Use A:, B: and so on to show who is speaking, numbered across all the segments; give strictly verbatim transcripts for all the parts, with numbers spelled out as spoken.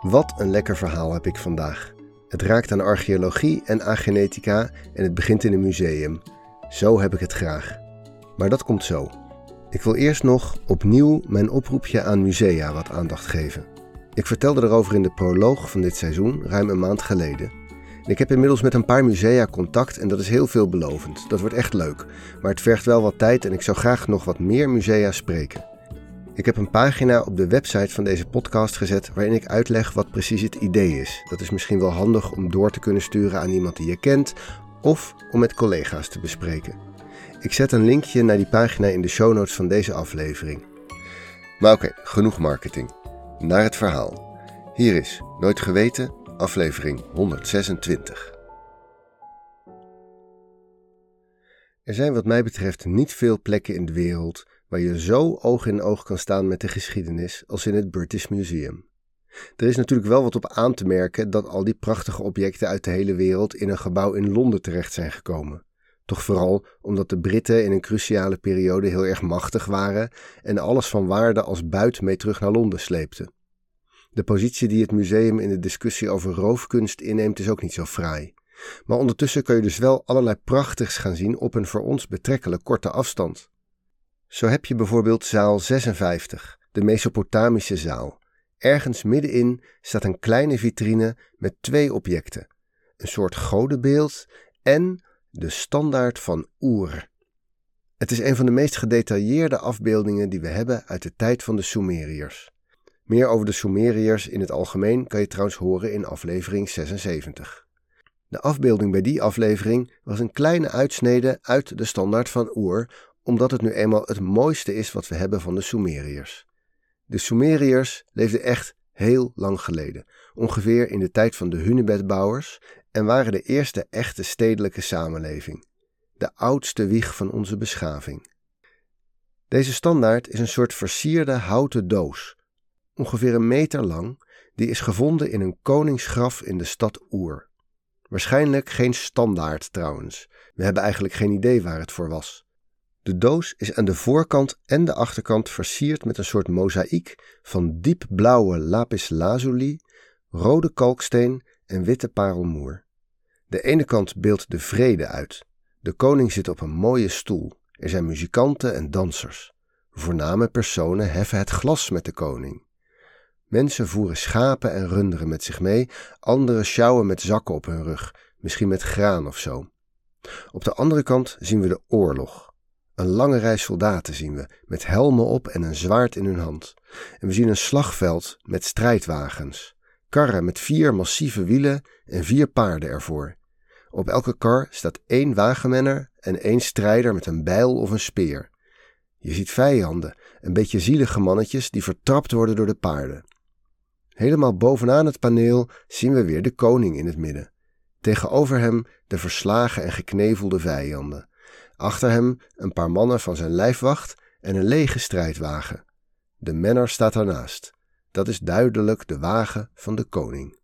A: Wat een lekker verhaal heb ik vandaag. Het raakt aan archeologie en agenetica en het begint in een museum. Zo heb ik het graag. Maar dat komt zo. Ik wil eerst nog opnieuw mijn oproepje aan musea wat aandacht geven. Ik vertelde erover in de proloog van dit seizoen, ruim een maand geleden. En ik heb inmiddels met een paar musea contact en dat is heel veelbelovend. Dat wordt echt leuk. Maar het vergt wel wat tijd en ik zou graag nog wat meer musea spreken. Ik heb een pagina op de website van deze podcast gezet waarin ik uitleg wat precies het idee is. Dat is misschien wel handig om door te kunnen sturen aan iemand die je kent of om met collega's te bespreken. Ik zet een linkje naar die pagina in de show notes van deze aflevering. Maar oké, okay, genoeg marketing. Naar het verhaal. Hier is Nooit Geweten, aflevering honderdzesentwintig. Er zijn wat mij betreft niet veel plekken in de wereld waar je zo oog in oog kan staan met de geschiedenis als in het British Museum. Er is natuurlijk wel wat op aan te merken dat al die prachtige objecten uit de hele wereld in een gebouw in Londen terecht zijn gekomen. Toch vooral omdat de Britten in een cruciale periode heel erg machtig waren en alles van waarde als buit mee terug naar Londen sleepten. De positie die het museum in de discussie over roofkunst inneemt is ook niet zo fraai. Maar ondertussen kun je dus wel allerlei prachtigs gaan zien op een voor ons betrekkelijk korte afstand. Zo heb je bijvoorbeeld zaal zesenvijftig, de Mesopotamische zaal. Ergens middenin staat een kleine vitrine met twee objecten. Een soort godenbeeld en de standaard van Ur. Het is een van de meest gedetailleerde afbeeldingen die we hebben uit de tijd van de Sumeriërs. Meer over de Sumeriërs in het algemeen kan je trouwens horen in aflevering zesenzeventig. De afbeelding bij die aflevering was een kleine uitsnede uit de standaard van Ur, omdat het nu eenmaal het mooiste is wat we hebben van de Sumeriërs. De Sumeriërs leefden echt heel lang geleden, ongeveer in de tijd van de hunebedbouwers, en waren de eerste echte stedelijke samenleving. De oudste wieg van onze beschaving. Deze standaard is een soort versierde houten doos, ongeveer een meter lang, die is gevonden in een koningsgraf in de stad Ur. Waarschijnlijk geen standaard trouwens. We hebben eigenlijk geen idee waar het voor was. De doos is aan de voorkant en de achterkant versierd met een soort mozaïek van diepblauwe lapis lazuli, rode kalksteen en witte parelmoer. De ene kant beeldt de vrede uit. De koning zit op een mooie stoel. Er zijn muzikanten en dansers. Voorname personen heffen het glas met de koning. Mensen voeren schapen en runderen met zich mee, anderen sjouwen met zakken op hun rug, misschien met graan of zo. Op de andere kant zien we de oorlog. Een lange rij soldaten zien we, met helmen op en een zwaard in hun hand. En we zien een slagveld met strijdwagens. Karren met vier massieve wielen en vier paarden ervoor. Op elke kar staat één wagenmenner en één strijder met een bijl of een speer. Je ziet vijanden, een beetje zielige mannetjes die vertrapt worden door de paarden. Helemaal bovenaan het paneel zien we weer de koning in het midden. Tegenover hem de verslagen en geknevelde vijanden. Achter hem een paar mannen van zijn lijfwacht en een lege strijdwagen. De menner staat daarnaast. Dat is duidelijk de wagen van de koning.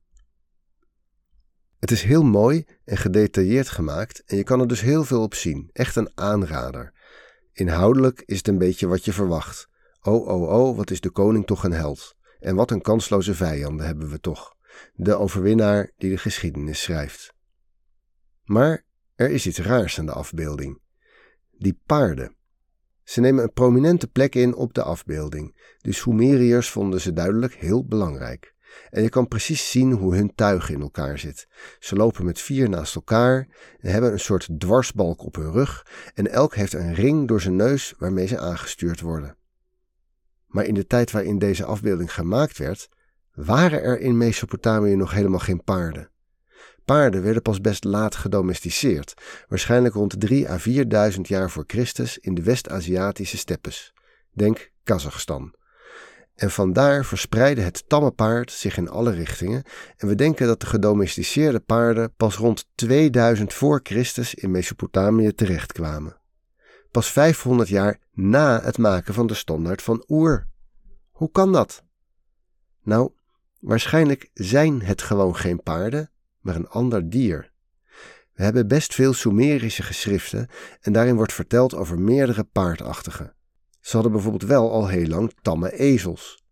A: Het is heel mooi en gedetailleerd gemaakt en je kan er dus heel veel op zien. Echt een aanrader. Inhoudelijk is het een beetje wat je verwacht. Oh, oh, oh, wat is de koning toch een held. En wat een kansloze vijanden hebben we toch. De overwinnaar die de geschiedenis schrijft. Maar er is iets raars aan de afbeelding. Die paarden. Ze nemen een prominente plek in op de afbeelding. De Sumeriërs vonden ze duidelijk heel belangrijk. En je kan precies zien hoe hun tuig in elkaar zit. Ze lopen met vier naast elkaar en hebben een soort dwarsbalk op hun rug en elk heeft een ring door zijn neus waarmee ze aangestuurd worden. Maar in de tijd waarin deze afbeelding gemaakt werd, waren er in Mesopotamië nog helemaal geen paarden. Paarden werden pas best laat gedomesticeerd, waarschijnlijk rond drie à vierduizend jaar voor Christus in de West-Aziatische steppes. Denk Kazachstan. En vandaar verspreidde het tamme paard zich in alle richtingen en we denken dat de gedomesticeerde paarden pas rond tweeduizend voor Christus in Mesopotamië terechtkwamen. Pas vijfhonderd jaar na het maken van de standaard van Ur. Hoe kan dat? Nou, waarschijnlijk zijn het gewoon geen paarden, maar een ander dier. We hebben best veel Sumerische geschriften en daarin wordt verteld over meerdere paardachtigen. Ze hadden bijvoorbeeld wel al heel lang tamme ezels.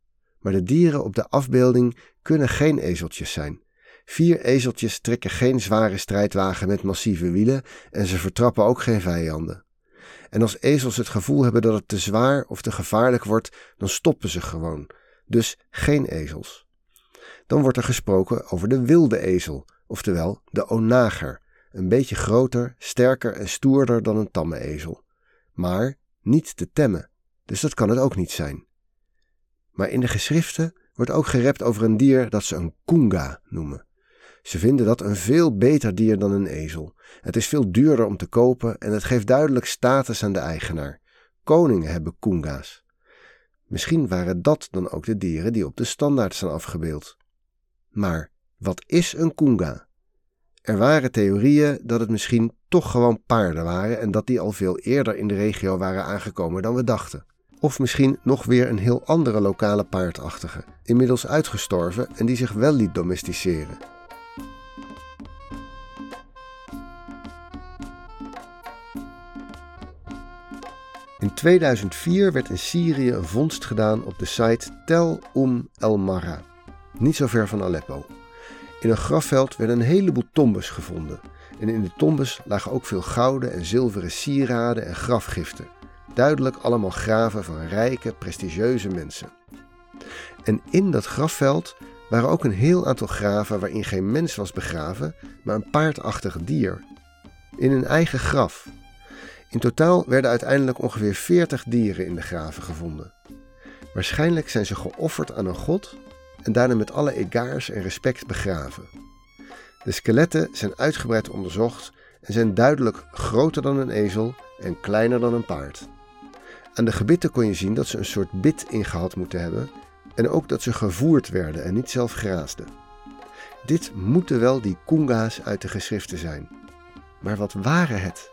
A: maar de dieren op de afbeelding kunnen geen ezeltjes zijn. Vier ezeltjes trekken geen zware strijdwagen met massieve wielen en ze vertrappen ook geen vijanden. En als ezels het gevoel hebben dat het te zwaar of te gevaarlijk wordt, dan stoppen ze gewoon. Dus geen ezels. Dan wordt er gesproken over de wilde ezel, oftewel de onager. Een beetje groter, sterker en stoerder dan een tamme ezel. Maar niet te temmen, dus dat kan het ook niet zijn. Maar in de geschriften wordt ook gerept over een dier dat ze een koenga noemen. Ze vinden dat een veel beter dier dan een ezel. Het is veel duurder om te kopen en het geeft duidelijk status aan de eigenaar. Koningen hebben koenga's. Misschien waren dat dan ook de dieren die op de standaard staan afgebeeld. Maar wat is een koenga? Er waren theorieën dat het misschien toch gewoon paarden waren en dat die al veel eerder in de regio waren aangekomen dan we dachten. Of misschien nog weer een heel andere lokale paardachtige, inmiddels uitgestorven en die zich wel liet domesticeren. In tweeduizend vier werd in Syrië een vondst gedaan op de site Tel Umm El Marra, niet zo ver van Aleppo. In een grafveld werden een heleboel tombes gevonden en in de tombes lagen ook veel gouden en zilveren sieraden en grafgiften. Duidelijk allemaal graven van rijke, prestigieuze mensen. En in dat grafveld waren ook een heel aantal graven waarin geen mens was begraven, maar een paardachtig dier. In een eigen graf. In totaal werden uiteindelijk ongeveer veertig dieren in de graven gevonden. Waarschijnlijk zijn ze geofferd aan een god en daarna met alle egaars en respect begraven. De skeletten zijn uitgebreid onderzocht en zijn duidelijk groter dan een ezel en kleiner dan een paard. Aan de gebitten kon je zien dat ze een soort bit ingehad moeten hebben en ook dat ze gevoerd werden en niet zelf graasden. Dit moeten wel die koenga's uit de geschriften zijn. Maar wat waren het?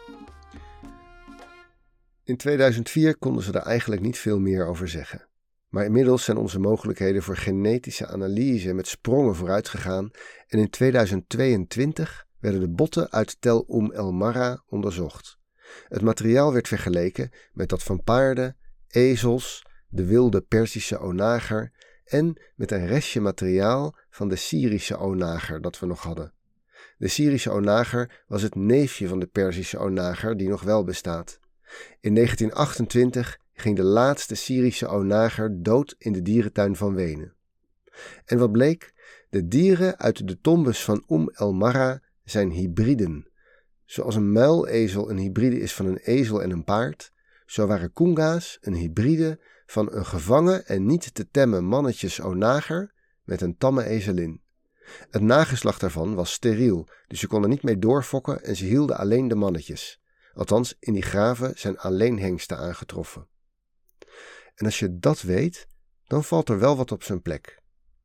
A: In tweeduizend vier konden ze er eigenlijk niet veel meer over zeggen. Maar inmiddels zijn onze mogelijkheden voor genetische analyse met sprongen vooruit gegaan en in tweeduizend tweeëntwintig werden de botten uit Tel Umm El Marra onderzocht. Het materiaal werd vergeleken met dat van paarden, ezels, de wilde Perzische onager en met een restje materiaal van de Syrische onager dat we nog hadden. De Syrische onager was het neefje van de Perzische onager die nog wel bestaat. In negentien achtentwintig ging de laatste Syrische onager dood in de dierentuin van Wenen. En wat bleek? De dieren uit de tombes van Umm El Marra zijn hybriden. Zoals een muilezel een hybride is van een ezel en een paard, zo waren koenga's een hybride van een gevangen en niet te temmen mannetjes onager met een tamme ezelin. Het nageslacht daarvan was steriel, dus je kon er niet mee doorfokken en ze hielden alleen de mannetjes. Althans, in die graven zijn alleen hengsten aangetroffen. En als je dat weet, dan valt er wel wat op zijn plek.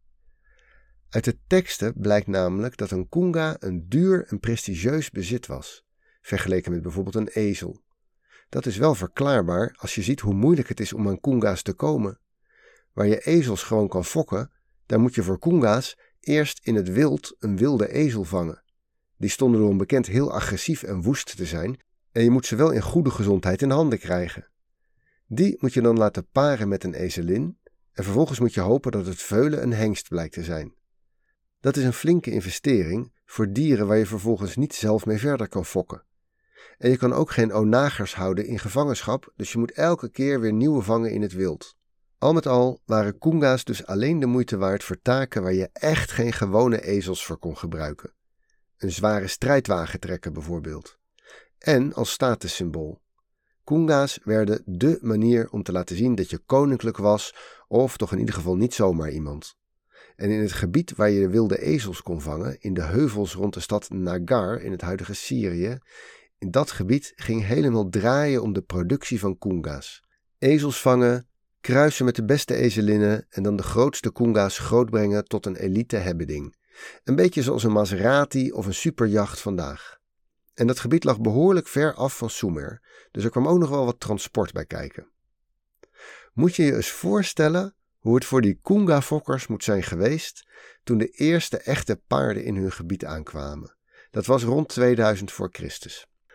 A: Uit de teksten blijkt namelijk dat een koenga een duur en prestigieus bezit was, vergeleken met bijvoorbeeld een ezel. Dat is wel verklaarbaar als je ziet hoe moeilijk het is om aan koenga's te komen. Waar je ezels gewoon kan fokken, daar moet je voor koenga's eerst in het wild een wilde ezel vangen. Die stonden erom bekend heel agressief en woest te zijn en je moet ze wel in goede gezondheid in handen krijgen. Die moet je dan laten paren met een ezelin en vervolgens moet je hopen dat het veulen een hengst blijkt te zijn. Dat is een flinke investering voor dieren waar je vervolgens niet zelf mee verder kan fokken. En je kan ook geen onagers houden in gevangenschap, dus je moet elke keer weer nieuwe vangen in het wild. Al met al waren koenga's dus alleen de moeite waard voor taken waar je echt geen gewone ezels voor kon gebruiken. Een zware strijdwagen trekken bijvoorbeeld. En als statussymbool. Koenga's werden dé manier om te laten zien dat je koninklijk was, of toch in ieder geval niet zomaar iemand. En in het gebied waar je de wilde ezels kon vangen, in de heuvels rond de stad Nagar in het huidige Syrië, in dat gebied ging helemaal draaien om de productie van koenga's. Ezels vangen, kruisen met de beste ezelinnen en dan de grootste koenga's grootbrengen tot een elite hebbeding. Een beetje zoals een Maserati of een superjacht vandaag. En dat gebied lag behoorlijk ver af van Sumer, dus er kwam ook nog wel wat transport bij kijken. Moet je je eens voorstellen hoe het voor die koenga-fokkers moet zijn geweest toen de eerste echte paarden in hun gebied aankwamen. Dat was rond tweeduizend voor Christus.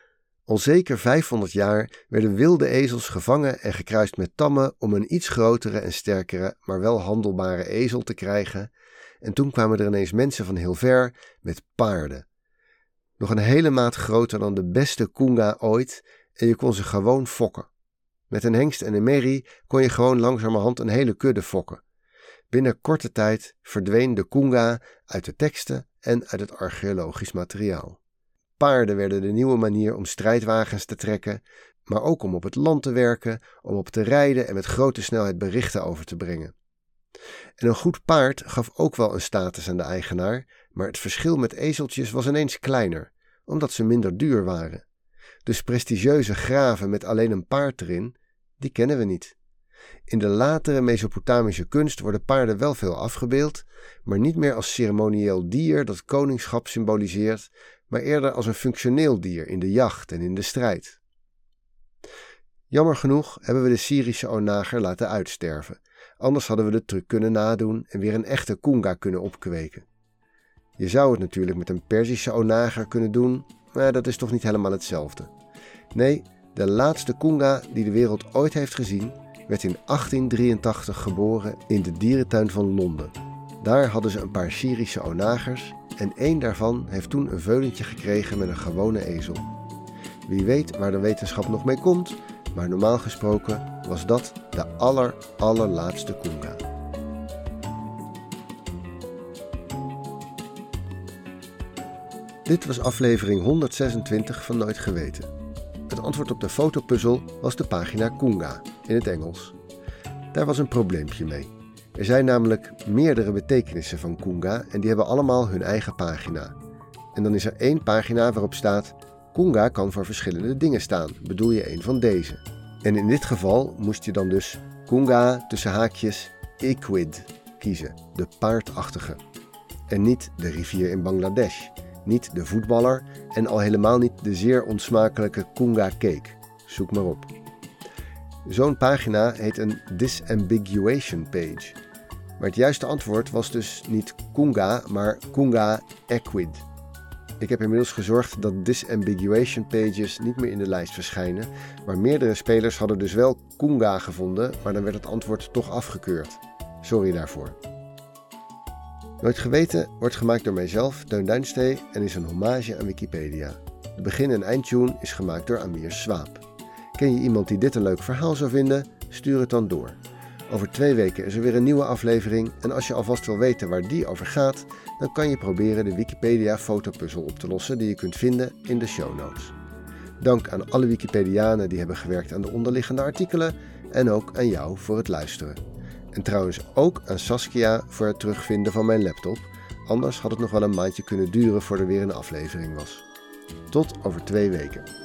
A: Al zeker vijfhonderd jaar werden wilde ezels gevangen en gekruist met tammen om een iets grotere en sterkere, maar wel handelbare ezel te krijgen. En toen kwamen er ineens mensen van heel ver met paarden. Nog een hele maat groter dan de beste koenga ooit en je kon ze gewoon fokken. Met een hengst en een merrie kon je gewoon langzamerhand een hele kudde fokken. Binnen korte tijd verdween de koenga uit de teksten en uit het archeologisch materiaal. Paarden werden de nieuwe manier om strijdwagens te trekken, maar ook om op het land te werken, om op te rijden en met grote snelheid berichten over te brengen. En een goed paard gaf ook wel een status aan de eigenaar, maar het verschil met ezeltjes was ineens kleiner, omdat ze minder duur waren. Dus prestigieuze graven met alleen een paard erin, die kennen we niet. In de latere Mesopotamische kunst worden paarden wel veel afgebeeld, maar niet meer als ceremonieel dier dat koningschap symboliseert, maar eerder als een functioneel dier in de jacht en in de strijd. Jammer genoeg hebben we de Syrische onager laten uitsterven, anders hadden we de truc kunnen nadoen en weer een echte koenga kunnen opkweken. Je zou het natuurlijk met een Perzische onager kunnen doen, maar dat is toch niet helemaal hetzelfde. Nee, de laatste koenga die de wereld ooit heeft gezien, werd in achttien drieëntachtig geboren in de dierentuin van Londen. Daar hadden ze een paar Syrische onagers en één daarvan heeft toen een veulentje gekregen met een gewone ezel. Wie weet waar de wetenschap nog mee komt, maar normaal gesproken was dat de aller, allerlaatste koenga. Dit was aflevering honderdzesentwintig van Nooit Geweten. Het antwoord op de fotopuzzel was de pagina Koenga in het Engels. Daar was een probleempje mee. Er zijn namelijk meerdere betekenissen van koenga en die hebben allemaal hun eigen pagina. En dan is er één pagina waarop staat: koenga kan voor verschillende dingen staan, bedoel je een van deze? En in dit geval moest je dan dus koenga tussen haakjes equid kiezen, de paardachtige. En niet de rivier in Bangladesh, niet de voetballer en al helemaal niet de zeer onsmakelijke koenga cake. Zoek maar op. Zo'n pagina heet een disambiguation page. Maar het juiste antwoord was dus niet koenga, maar koenga equid. Ik heb inmiddels gezorgd dat disambiguation pages niet meer in de lijst verschijnen, maar meerdere spelers hadden dus wel koenga gevonden, maar dan werd het antwoord toch afgekeurd. Sorry daarvoor. Nooit Geweten wordt gemaakt door mijzelf, Teun Duinstee, en is een hommage aan Wikipedia. De begin- en eindtune is gemaakt door Amir Swaap. Ken je iemand die dit een leuk verhaal zou vinden? Stuur het dan door. Over twee weken is er weer een nieuwe aflevering en als je alvast wil weten waar die over gaat, dan kan je proberen de Wikipedia fotopuzzel op te lossen die je kunt vinden in de show notes. Dank aan alle Wikipedianen die hebben gewerkt aan de onderliggende artikelen en ook aan jou voor het luisteren. En trouwens ook aan Saskia voor het terugvinden van mijn laptop, anders had het nog wel een maandje kunnen duren voordat er weer een aflevering was. Tot over twee weken.